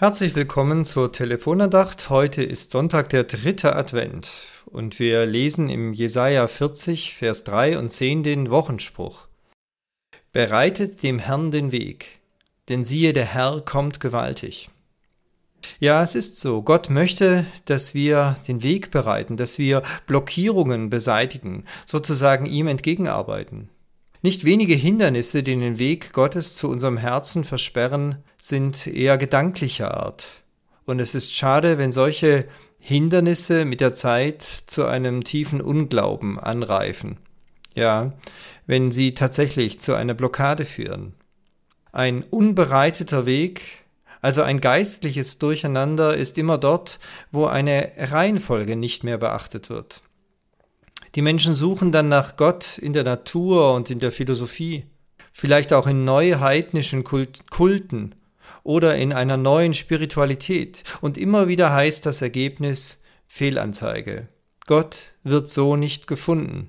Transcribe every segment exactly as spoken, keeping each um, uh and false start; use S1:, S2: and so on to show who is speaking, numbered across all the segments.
S1: Herzlich willkommen zur Telefonandacht. Heute ist Sonntag, der dritte Advent und wir lesen im Jesaja vierzig, Vers drei und zehn den Wochenspruch. Bereitet dem Herrn den Weg, denn siehe, der Herr kommt gewaltig. Ja, es ist so. Gott möchte, dass wir den Weg bereiten, dass wir Blockierungen beseitigen, sozusagen ihm entgegenarbeiten. Nicht wenige Hindernisse, die den Weg Gottes zu unserem Herzen versperren, sind eher gedanklicher Art. Und es ist schade, wenn solche Hindernisse mit der Zeit zu einem tiefen Unglauben anreifen. Ja, wenn sie tatsächlich zu einer Blockade führen. Ein unbereiteter Weg, also ein geistliches Durcheinander, ist immer dort, wo eine Reihenfolge nicht mehr beachtet wird. Die Menschen suchen dann nach Gott in der Natur und in der Philosophie, vielleicht auch in neuheidnischen Kult- Kulten oder in einer neuen Spiritualität. Und immer wieder heißt das Ergebnis Fehlanzeige. Gott wird so nicht gefunden.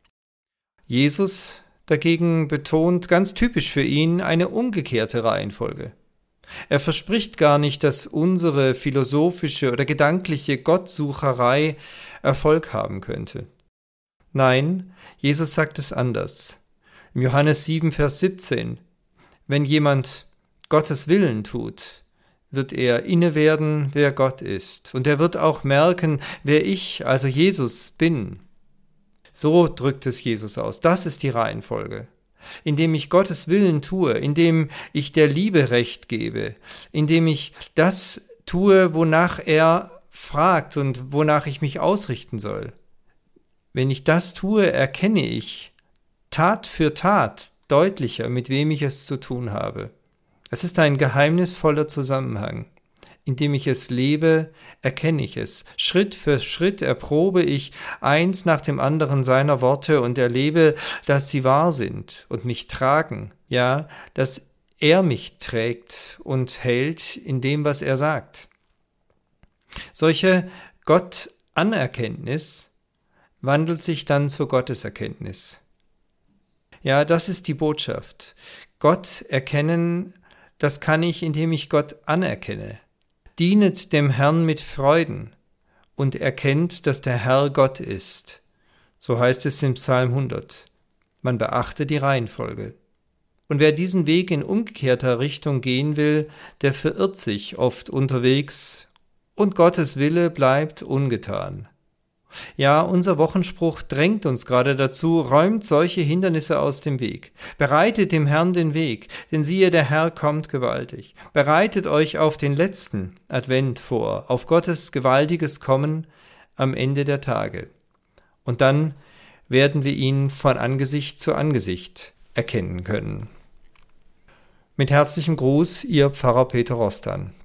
S1: Jesus dagegen betont ganz typisch für ihn eine umgekehrte Reihenfolge. Er verspricht gar nicht, dass unsere philosophische oder gedankliche Gottsucherei Erfolg haben könnte. Nein, Jesus sagt es anders. Im Johannes sieben, Vers siebzehn. Wenn jemand Gottes Willen tut, wird er inne werden, wer Gott ist. Und er wird auch merken, wer ich, also Jesus, bin. So drückt es Jesus aus. Das ist die Reihenfolge. Indem ich Gottes Willen tue, indem ich der Liebe Recht gebe, indem ich das tue, wonach er fragt und wonach ich mich ausrichten soll. Wenn ich das tue, erkenne ich Tat für Tat deutlicher, mit wem ich es zu tun habe. Es ist ein geheimnisvoller Zusammenhang. Indem ich es lebe, erkenne ich es. Schritt für Schritt erprobe ich eins nach dem anderen seiner Worte und erlebe, dass sie wahr sind und mich tragen. Ja, dass er mich trägt und hält in dem, was er sagt. Solche Gott-Anerkenntnis wandelt sich dann zur Gotteserkenntnis. Ja, das ist die Botschaft. Gott erkennen, das kann ich, indem ich Gott anerkenne. Dienet dem Herrn mit Freuden und erkennt, dass der Herr Gott ist. So heißt es im Psalm hundert. Man beachte die Reihenfolge. Und wer diesen Weg in umgekehrter Richtung gehen will, der verirrt sich oft unterwegs und Gottes Wille bleibt ungetan. Ja, unser Wochenspruch drängt uns gerade dazu, räumt solche Hindernisse aus dem Weg. Bereitet dem Herrn den Weg, denn siehe, der Herr kommt gewaltig. Bereitet euch auf den letzten Advent vor, auf Gottes gewaltiges Kommen am Ende der Tage. Und dann werden wir ihn von Angesicht zu Angesicht erkennen können. Mit herzlichem Gruß, Ihr Pfarrer Peter Rostan.